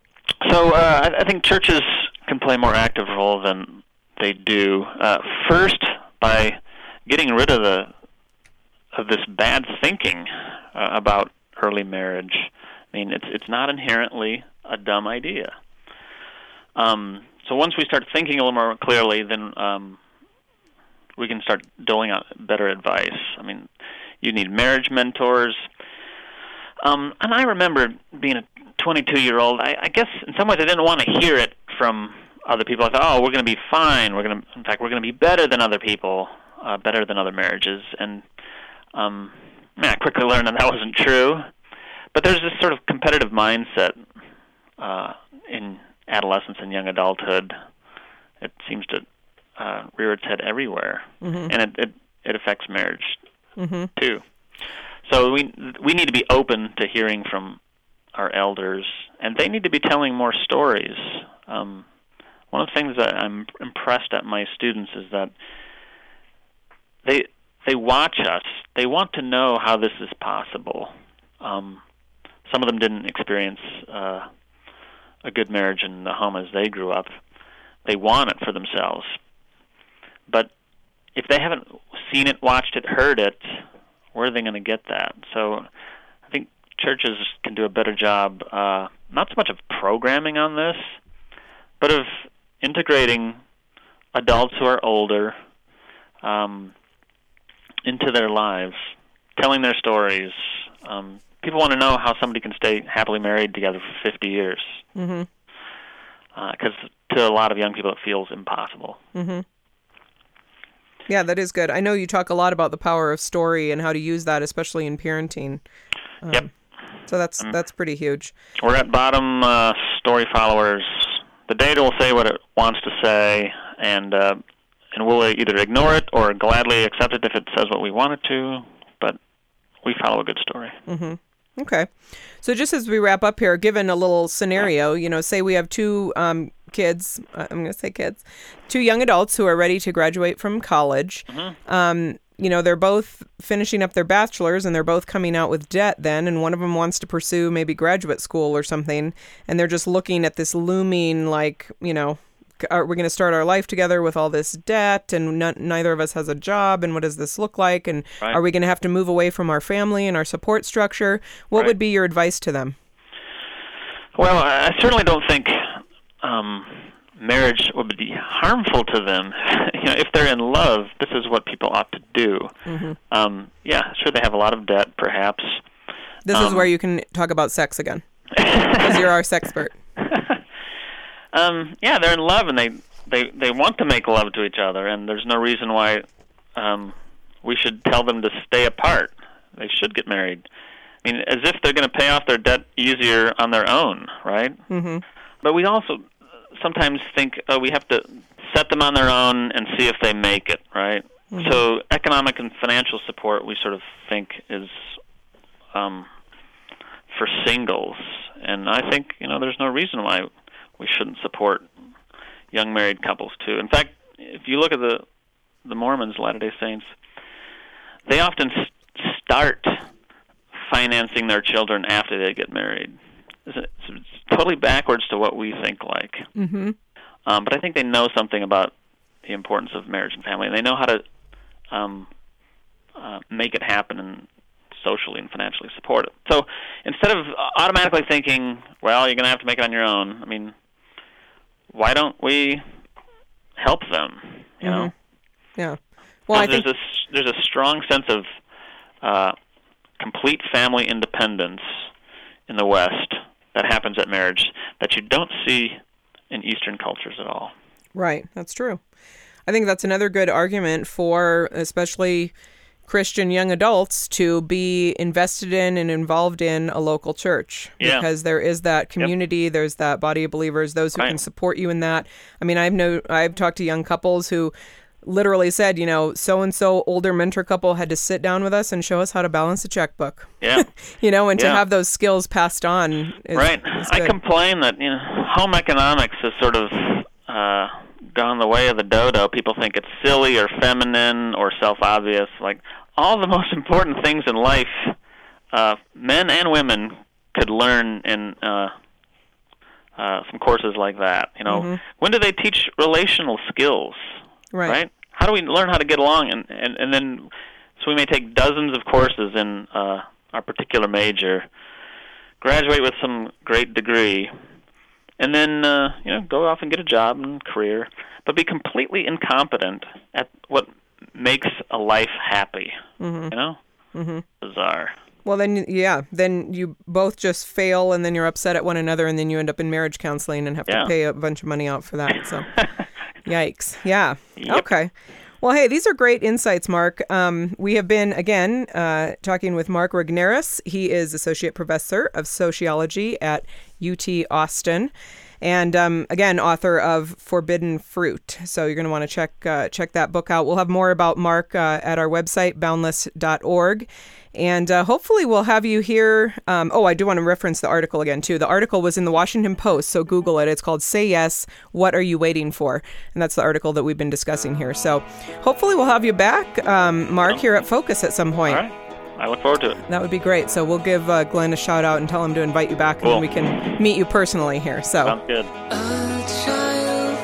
so uh, I, I think churches can play a more active role than they do. Uh, first, by getting rid of the of this bad thinking uh, about early marriage. I mean, it's it's not inherently a dumb idea. Um, so once we start thinking a little more clearly, then um, we can start doling out better advice. I mean, you need marriage mentors. Um, and I remember being a twenty-two-year-old, I, I guess in some ways I didn't want to hear it from other people. I thought, oh, we're going to be fine. We're going to, in fact, we're going to be better than other people, uh, better than other marriages. And um, I quickly learned that that wasn't true. But there's this sort of competitive mindset uh, in adolescence and young adulthood. It seems to uh, rear its head everywhere, Mm-hmm. and it, it it affects marriage Mm-hmm. too. So we we need to be open to hearing from our elders, and they need to be telling more stories. Um, one of the things that I'm impressed at my students is that they they watch us. They want to know how this is possible. Um, some of them didn't experience uh, a good marriage in the home as they grew up. They want it for themselves. But if they haven't seen it, watched it, heard it, where are they going to get that? So I think churches can do a better job, uh, not so much of programming on this, but of integrating adults who are older um, into their lives, telling their stories. Um, people want to know how somebody can stay happily married together for fifty years. Mm-hmm. Because uh, to a lot of young people, it feels impossible. Mm-hmm. Yeah, that is good. I know you talk a lot about the power of story and how to use that, especially in parenting. Um, yep. So that's um, that's pretty huge. We're at bottom uh, story followers. The data will say what it wants to say, and uh, and we'll either ignore it or gladly accept it if it says what we want it to. But we follow a good story. Mm-hmm. Okay. So just as we wrap up here, given a little scenario, you know, say we have two um, kids, uh, I'm going to say kids, two young adults who are ready to graduate from college. Mm-hmm. Um, you know, they're both finishing up their bachelor's and they're both coming out with debt then, and one of them wants to pursue maybe graduate school or something, and they're just looking at this looming, like, you know, are we going to start our life together with all this debt, and n- neither of us has a job, and what does this look like, and right. are we going to have to move away from our family and our support structure? What right. would be your advice to them? Well, I certainly don't think um, marriage would be harmful to them. You know, if they're in love, this is what people ought to do. Mm-hmm. Um, yeah, sure, they have a lot of debt, perhaps. This um, is where you can talk about sex again, because you're our sexpert. Um, yeah, they're in love, and they, they, they want to make love to each other, and there's no reason why um, we should tell them to stay apart. They should get married. I mean, as if they're going to pay off their debt easier on their own, right? Mm-hmm. But we also sometimes think, oh, we have to set them on their own and see if they make it, right? Mm-hmm. So economic and financial support, we sort of think, is um, for singles. And I think, you know, there's no reason why we shouldn't support young married couples too. In fact, if you look at the the Mormons, Latter-day Saints, they often s- start financing their children after they get married. It's, it's totally backwards to what we think like. Mm-hmm. Um, but I think they know something about the importance of marriage and family, and they know how to um, uh, make it happen and socially and financially support it. So instead of automatically thinking, well, you're going to have to make it on your own, I mean, why don't we help them? You mm-hmm. know, yeah. Well, I there's think a there's a strong sense of uh, complete family independence in the West that happens at marriage that you don't see in Eastern cultures at all. Right, that's true. I think that's another good argument for especially Christian young adults to be invested in and involved in a local church, yeah. because there is that community, yep. there's that body of believers, those who right. can support you in that. I mean, I've know I've talked to young couples who literally said, you know, so-and-so older mentor couple had to sit down with us and show us how to balance a checkbook. Yeah. you know, and yeah. to have those skills passed on is, right. is I good. complain that, you know, home economics has sort of uh, gone the way of the dodo. People think it's silly or feminine or self-obvious. Like, all the most important things in life, uh, men and women could learn in uh, uh, some courses like that. You know, mm-hmm. when do they teach relational skills? Right. right? How do we learn how to get along? And, and, and then, so we may take dozens of courses in uh, our particular major, graduate with some great degree, and then uh, you know go off and get a job and career, but be completely incompetent at what makes a life happy. Mm-hmm. You know, mm-hmm. bizarre. Well, then, yeah, then you both just fail, and then you're upset at one another, and then you end up in marriage counseling and have yeah. to pay a bunch of money out for that. So, yikes. Yeah. Yep. Okay. Well, hey, these are great insights, Mark. Um, we have been, again, uh, talking with Mark Regnerus. He is Associate Professor of Sociology at U T Austin. and um, again, author of Forbidden Fruit. So you're going to want to check uh, check that book out. We'll have more about Mark uh, at our website, boundless dot org. And uh, hopefully we'll have you here. Um, oh, I do want to reference the article again, too. The article was in the Washington Post, so Google it. It's called Say Yes, What Are You Waiting For? And that's the article that we've been discussing here. So hopefully we'll have you back, um, Mark, here at Focus at some point. All right. I look forward to it. That would be great. So we'll give uh, Glenn a shout out and tell him to invite you back, and Cool. then we can meet you personally here. So Sounds good. A child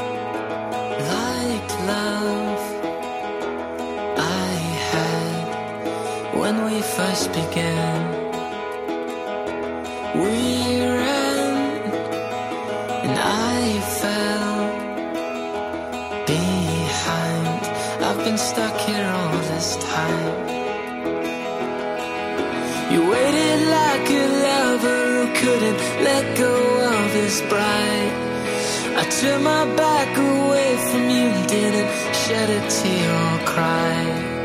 like love I had when we first began. We ran and I fell behind. I've been stuck here all this time. You waited like a lover who couldn't let go of his bride. I turned my back away from you, didn't shed a tear or cry.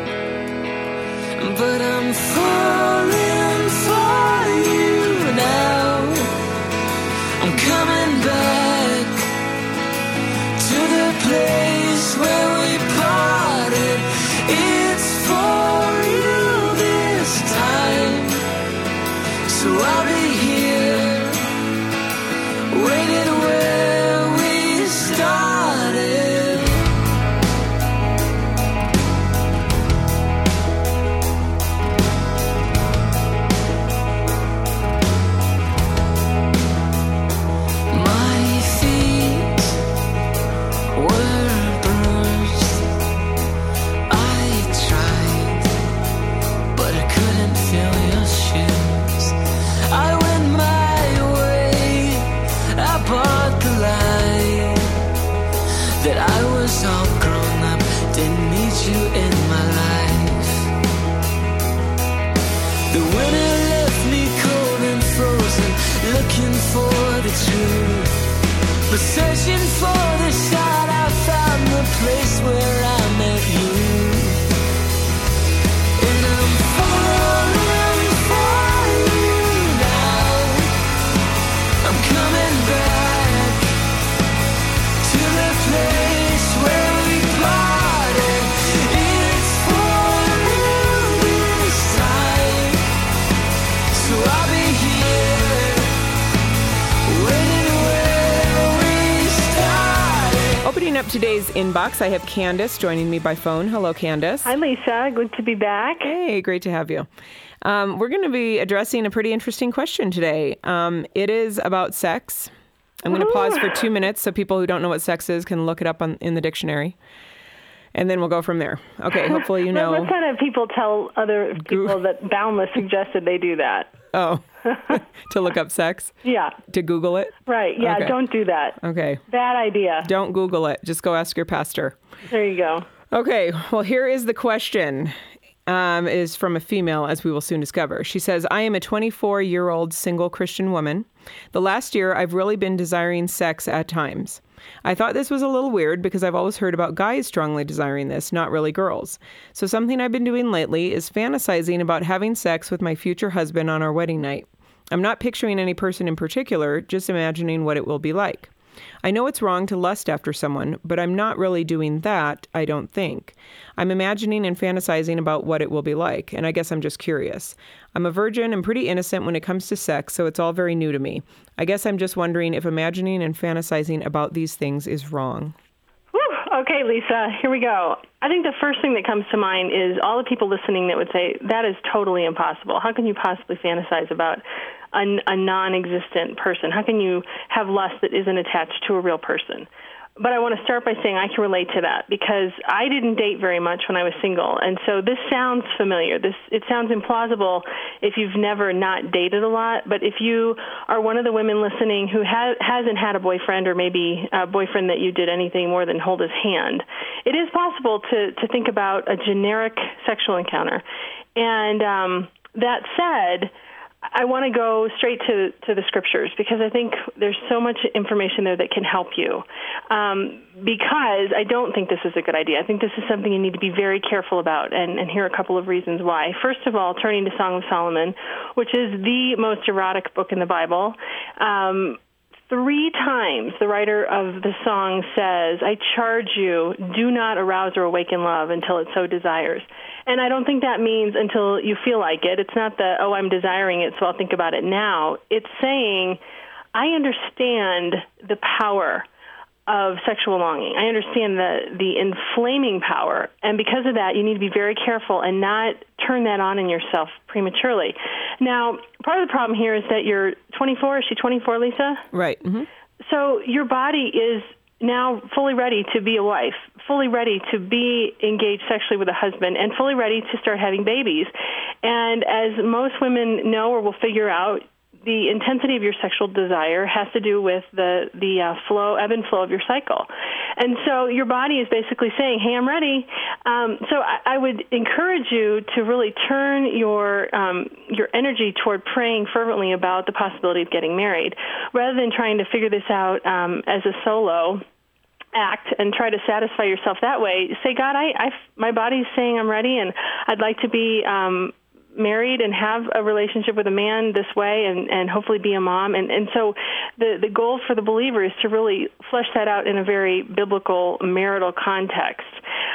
But I'm falling for you now. I'm coming back to the place where we parted. It's for you this time. So I'll be here, waiting where we started. My feet were bruised. I tried, but I couldn't feel your shoes. I went my way, I bought the lie that I was all grown up, didn't need you in my life. The winter left me cold and frozen, looking for the truth. But searching for the shot, I found the place where I met you. And I'm falling for you now. I'm coming back to the place where we parted. It's for you this time. So I'll be here, waiting where we started. opening up today's inbox, I have Candace joining me by phone. Hello, Candace. Hi, Lisa. Good to be back. Hey, great to have you. Um, we're going to be addressing a pretty interesting question today. Um, it is about sex. I'm going to pause for two minutes so people who don't know what sex is can look it up on, in the dictionary. And then we'll go from there. Okay, hopefully you know. Let's not have people tell other people that Boundless suggested they do that. Oh, to look up sex? Yeah. To Google it? Right. Yeah, Okay. don't do that. Okay. Bad idea. Don't Google it. Just go ask your pastor. There you go. Okay, well, here is the question. Um, is from a female, as we will soon discover. She says, I am a twenty-four-year-old single Christian woman. The last year, I've really been desiring sex at times. I thought this was a little weird because I've always heard about guys strongly desiring this, not really girls. So something I've been doing lately is fantasizing about having sex with my future husband on our wedding night. I'm not picturing any person in particular, just imagining what it will be like. I know it's wrong to lust after someone, but I'm not really doing that, I don't think. I'm imagining and fantasizing about what it will be like, and I guess I'm just curious. I'm a virgin and pretty innocent when it comes to sex, so it's all very new to me. I guess I'm just wondering if imagining and fantasizing about these things is wrong. Whew. Okay, Lisa, here we go. I think the first thing that comes to mind is all the people listening that would say, that is totally impossible. How can you possibly fantasize about a, a non-existent person? How can you have lust that isn't attached to a real person? But I want to start by saying I can relate to that because I didn't date very much when I was single. And so this sounds familiar. This It sounds implausible if you've never not dated a lot. But if you are one of the women listening who ha- hasn't had a boyfriend or maybe a boyfriend that you did anything more than hold his hand, it is possible to, to think about a generic sexual encounter. And um, that said, I want to go straight to, to the scriptures because I think there's so much information there that can help you. Um, because I don't think this is a good idea. I think this is something you need to be very careful about, and, and here are a couple of reasons why. First of all, turning to Song of Solomon, which is the most erotic book in the Bible. Um, Three times the writer of the song says, I charge you, do not arouse or awaken love until it so desires. And I don't think that means until you feel like it. It's not the, oh, I'm desiring it, so I'll think about it now. It's saying, I understand the power of sexual longing. I understand the, the inflaming power. And because of that, you need to be very careful and not turn that on in yourself prematurely. Now, part of the problem here is that you're twenty-four. Is she twenty-four, Lisa? Right. Mm-hmm. So your body is now fully ready to be a wife, fully ready to be engaged sexually with a husband, and fully ready to start having babies. And as most women know or will figure out, the intensity of your sexual desire has to do with the the uh, flow, ebb and flow of your cycle. And so your body is basically saying, hey, I'm ready. Um, so I, I would encourage you to really turn your um, your energy toward praying fervently about the possibility of getting married, rather than trying to figure this out um, as a solo act and try to satisfy yourself that way. Say, God, I, I my body's saying I'm ready, and I'd like to be um, married and have a relationship with a man this way, and, and hopefully be a mom. And, and so the, the goal for the believer is to really flesh that out in a very biblical marital context.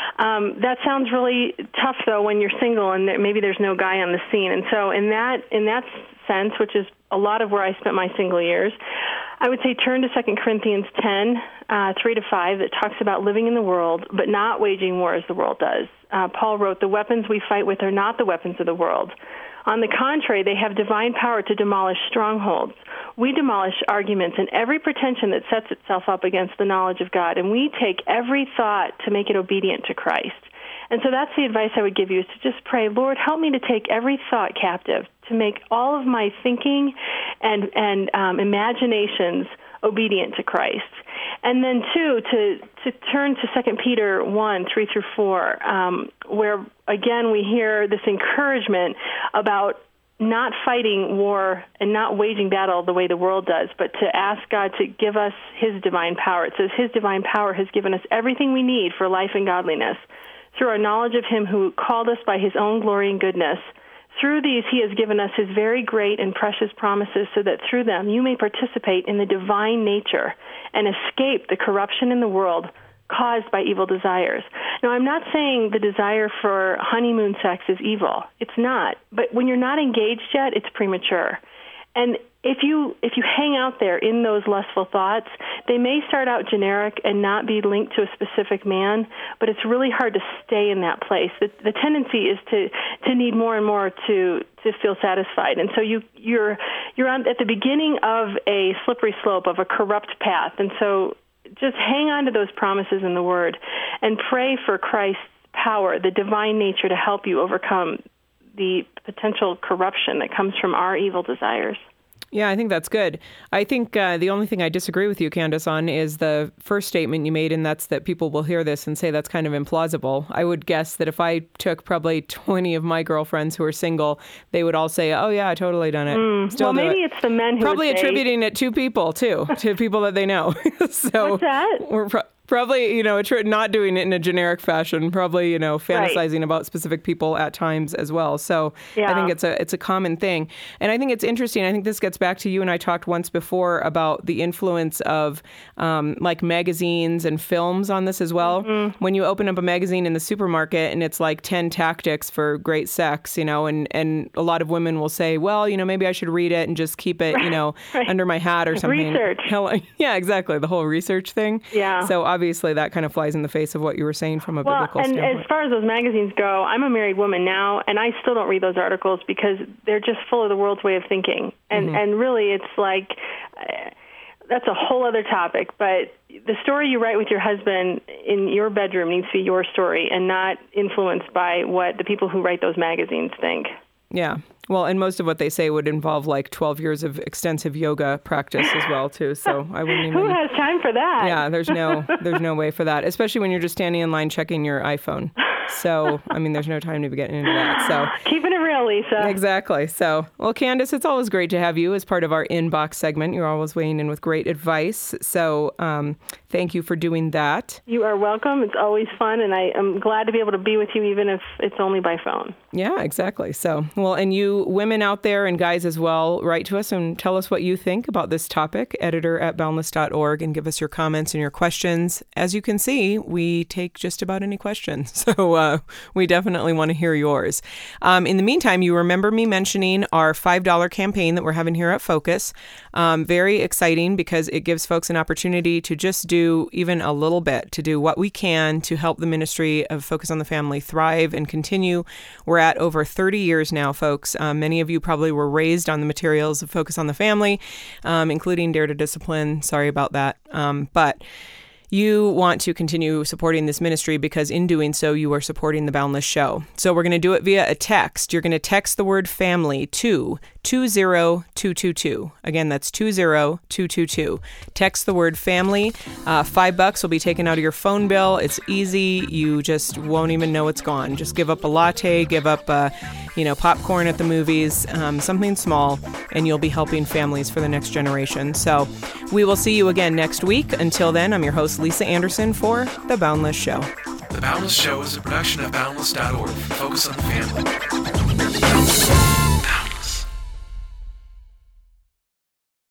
Um, that sounds really tough, though, when you're single and there, maybe there's no guy on the scene. And so in that in that sense, which is a lot of where I spent my single years, I would say turn to Second Corinthians ten, uh, three to five, that talks about living in the world, but not waging war as the world does. Uh, Paul wrote, the weapons we fight with are not the weapons of the world. On the contrary, they have divine power to demolish strongholds. We demolish arguments and every pretension that sets itself up against the knowledge of God, and we take every thought to make it obedient to Christ. And so that's the advice I would give you, is to just pray, Lord, help me to take every thought captive, to make all of my thinking and, and um, imaginations obedient to Christ. And then, two, to, to turn to Second Peter one, three through four, um, where, again, we hear this encouragement about not fighting war and not waging battle the way the world does, but to ask God to give us his divine power. It says his divine power has given us everything we need for life and godliness through our knowledge of him who called us by his own glory and goodness. Through these, he has given us his very great and precious promises, so that through them you may participate in the divine nature and escape the corruption in the world caused by evil desires. Now, I'm not saying the desire for honeymoon sex is evil. It's not. But when you're not engaged yet, it's premature. And if you if you hang out there in those lustful thoughts, they may start out generic and not be linked to a specific man, but it's really hard to stay in that place. The, the tendency is to, to need more and more to to feel satisfied. And so you you're you're on, at the beginning of a slippery slope, of a corrupt path. And so just hang on to those promises in the Word and pray for Christ's power, the divine nature, to help you overcome the potential corruption that comes from our evil desires. Yeah, I think that's good. I think uh, the only thing I disagree with you, Candace, on is the first statement you made, and that's that people will hear this and say that's kind of implausible. I would guess that if I took probably twenty of my girlfriends who are single, they would all say, oh, yeah, I totally done it. Mm. Still well, do maybe it. It's the men who Probably would say, attributing it to people, too, to people that they know. So what's that? We're pro- Probably, you know, not doing it in a generic fashion, probably, you know, fantasizing right. about specific people at times as well. So yeah. I think it's a it's a common thing. And I think it's interesting. I think this gets back to you and I talked once before about the influence of um, like magazines and films on this as well. Mm-hmm. When you open up a magazine in the supermarket and it's like ten tactics for great sex, you know, and, and a lot of women will say, well, you know, maybe I should read it and just keep it, you know, right. under my hat or something. Research. Yeah, exactly. The whole research thing. Yeah. So obviously that kind of flies in the face of what you were saying from a well, biblical and standpoint. As far as those magazines go, I'm a married woman now, and I still don't read those articles because they're just full of the world's way of thinking. And, mm-hmm. and really, it's like, uh, that's a whole other topic. But the story you write with your husband in your bedroom needs to be your story and not influenced by what the people who write those magazines think. Yeah. Well, and most of what they say would involve like twelve years of extensive yoga practice as well, too. So I wouldn't even... Who has time for that? Yeah, there's no there's no way for that, especially when you're just standing in line checking your iPhone. So, I mean, there's no time to be getting into that. So keeping it real, Lisa. Exactly. So, well, Candace, it's always great to have you as part of our inbox segment. You're always weighing in with great advice. So um, thank you for doing that. You are welcome. It's always fun, and I am glad to be able to be with you, even if it's only by phone. Yeah, exactly. So, well, and you women out there and guys as well, write to us and tell us what you think about this topic, editor at boundless dot org, and give us your comments and your questions. As you can see, we take just about any questions. So uh, we definitely want to hear yours. Um, in the meantime, you remember me mentioning our five dollar campaign that we're having here at Focus. Um, very exciting because it gives folks an opportunity to just do even a little bit, to do what we can to help the ministry of Focus on the Family thrive and continue. We're at over thirty years now, folks. Um, many of you probably were raised on the materials of Focus on the Family, um, including Dare to Discipline. Sorry about that. Um, but you want to continue supporting this ministry because in doing so, you are supporting the Boundless Show. So we're going to do it via a text. You're going to text the word family to two zero two two two. Again, that's two zero two two two. Text the word family. Uh, five bucks will be taken out of your phone bill. It's easy. You just won't even know it's gone. Just give up a latte, give up, uh, you know, popcorn at the movies, um, something small, and you'll be helping families for the next generation. So we will see you again next week. Until then, I'm your host, Lisa Anderson, for The Boundless Show. The Boundless Show is a production of boundless dot org. Focus on the family.